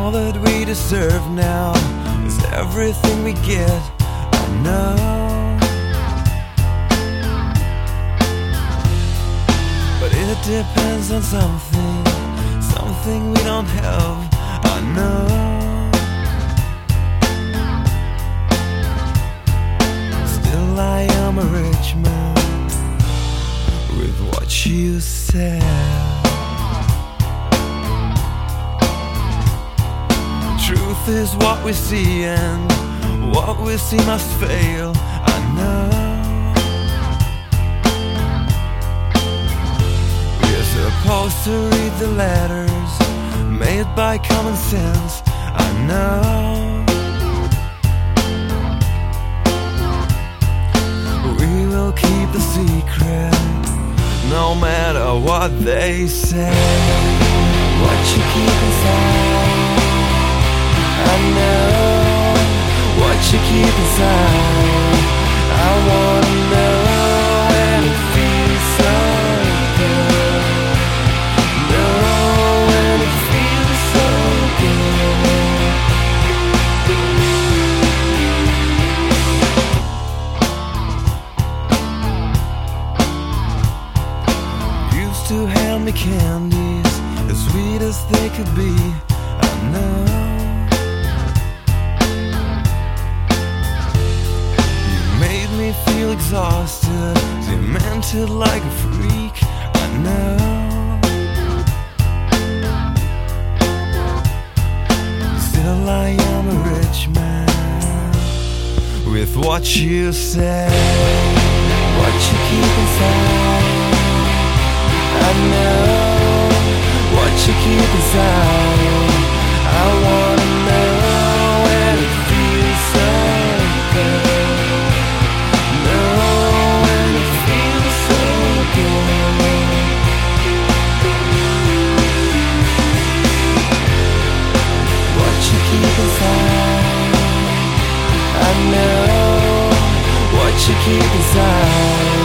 all that we deserve now is everything we get, I know. But it depends on something we don't have, I know. Still I am a rich man with what you said. Truth is what we see, and what we see must fail, I know. We're supposed to read the letters made by common sense, I know. We will keep the secret no matter what they say. What you keep inside, I know. What you keep inside, I wanna know. And it feels so good. Know and it feels so good. Used to hand me candies as sweet as they could be, I know. Feel exhausted, demented like a freak, I know. Still I am a rich man with what you say. What you keep inside, I know. What you keep inside, I wanna know. And it feels so good. I know what you keep inside.